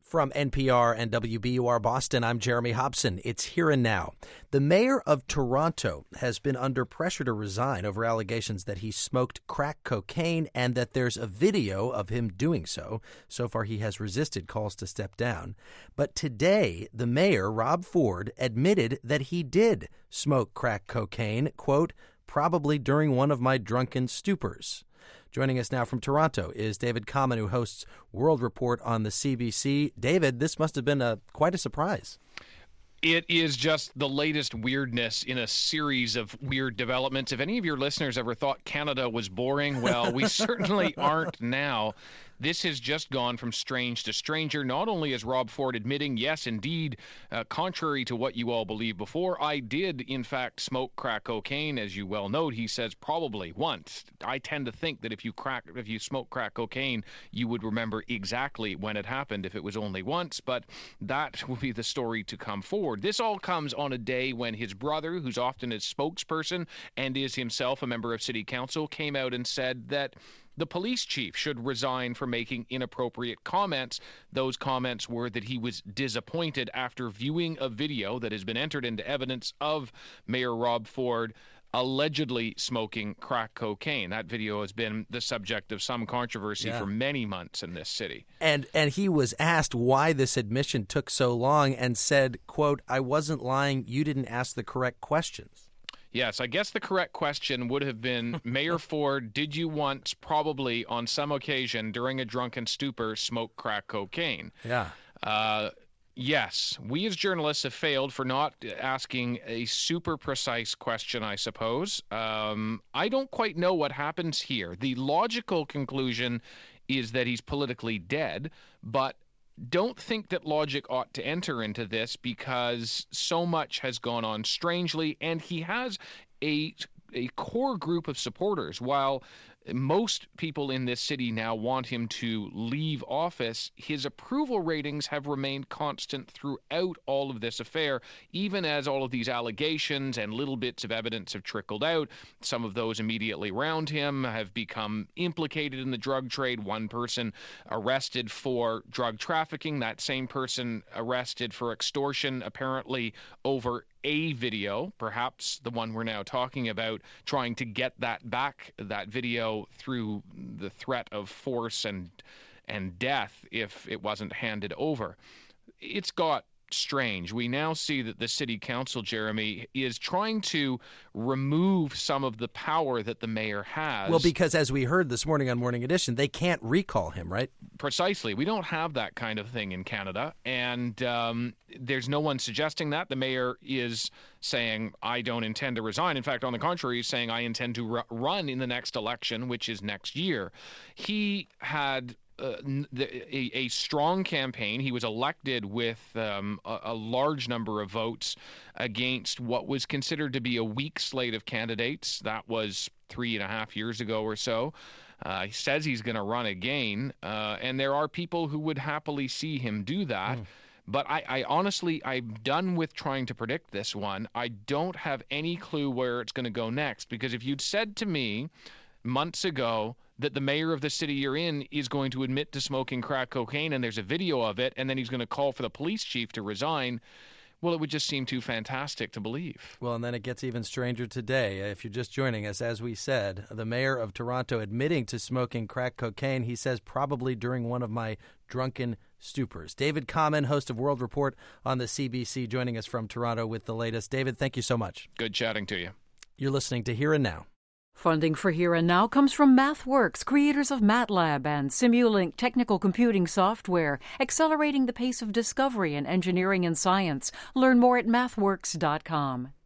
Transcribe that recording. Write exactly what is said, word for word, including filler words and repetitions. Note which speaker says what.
Speaker 1: From N P R and W B U R Boston, I'm Jeremy Hobson. It's Here and Now. The mayor of Toronto has been under pressure to resign over allegations that he smoked crack cocaine and that there's a video of him doing so. So far, he has resisted calls to step down. But today, the mayor, Rob Ford, admitted that he did smoke crack cocaine, quote, probably during one of my drunken stupors. Joining us now from Toronto is David Common, who hosts World Report on the C B C. David, this must have been a quite a surprise.
Speaker 2: It is just the latest weirdness in a series of weird developments. If any of your listeners ever thought Canada was boring, well, we certainly aren't now. This has just gone from strange to stranger. Not only is Rob Ford admitting, yes, indeed, uh, contrary to what you all believed before, I did, in fact, smoke crack cocaine, as you well note. He says probably once. I tend to think that if you crack, if you smoke crack cocaine, you would remember exactly when it happened if it was only once. But that will be the story to come forward. This all comes on a day when his brother, who's often his spokesperson and is himself a member of City Council, came out and said that the police chief should resign for making inappropriate comments. Those comments were that he was disappointed after viewing a video that has been entered into evidence of Mayor Rob Ford allegedly smoking crack cocaine. That video has been the subject of some controversy yeah. for many months in this city.
Speaker 1: And and he was asked why this admission took so long and said, quote, I wasn't lying, you didn't ask the correct questions.
Speaker 2: Yes, I guess the correct question would have been, Mayor Ford, did you once, probably on some occasion during a drunken stupor, smoke crack cocaine?
Speaker 1: Yeah.
Speaker 2: Uh, yes, we as journalists have failed for not asking a super precise question, I suppose. Um, I don't quite know what happens here. The logical conclusion is that he's politically dead, but don't think that logic ought to enter into this because so much has gone on strangely, and he has a a core group of supporters. While most people in this city now want him to leave office, his approval ratings have remained constant throughout all of this affair, even as all of these allegations and little bits of evidence have trickled out. Some of those immediately around him have become implicated in the drug trade. One person arrested for drug trafficking, that same person arrested for extortion, apparently over a video, perhaps the one we're now talking about, trying to get that back, that video, through the threat of force and and death if it wasn't handed over. It's got strange. We now see that the city council, Jeremy, is trying to remove some of the power that the mayor has.
Speaker 1: Well, because as we heard this morning on Morning Edition, they can't recall him, right?
Speaker 2: Precisely. We don't have that kind of thing in Canada, and um, there's no one suggesting that. The mayor is saying, I don't intend to resign. In fact, on the contrary, he's saying, I intend to r- run in the next election, which is next year. He had Uh, the, a, a strong campaign. He was elected with um, a, a large number of votes against what was considered to be a weak slate of candidates. That was three and a half years ago or so. Uh, he says he's going to run again, uh, and there are people who would happily see him do that. Mm. But I, I honestly, I'm done with trying to predict this one. I don't have any clue where it's going to go next, because if you'd said to me months ago that the mayor of the city you're in is going to admit to smoking crack cocaine and there's a video of it, and then he's going to call for the police chief to resign, well, it would just seem too fantastic to believe.
Speaker 1: Well, and then it gets even stranger today. If you're just joining us, as we said, the mayor of Toronto admitting to smoking crack cocaine, he says probably during one of my drunken stupors. David Common, host of World Report on the C B C, joining us from Toronto with the latest. David, thank you so much.
Speaker 2: Good chatting to you.
Speaker 1: You're listening to Here and Now.
Speaker 3: Funding for Here and Now comes from MathWorks, creators of MATLAB and Simulink technical computing software, accelerating the pace of discovery in engineering and science. Learn more at mathworks dot com.